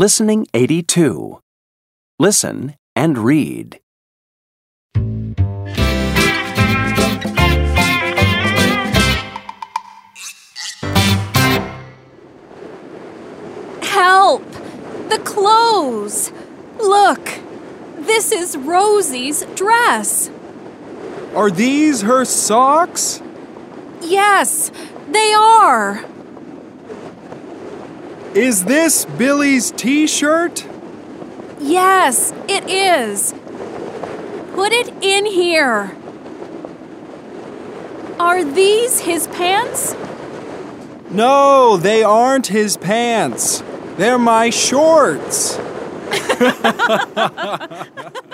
Listening 82. Listen and read. Help! The clothes! Look! This is Rosie's dress. Are these her socks? Yes, they are. Is this Billy's t-shirt? Yes, it is. Put it in here. Are these his pants? No, they aren't his pants. They're my shorts.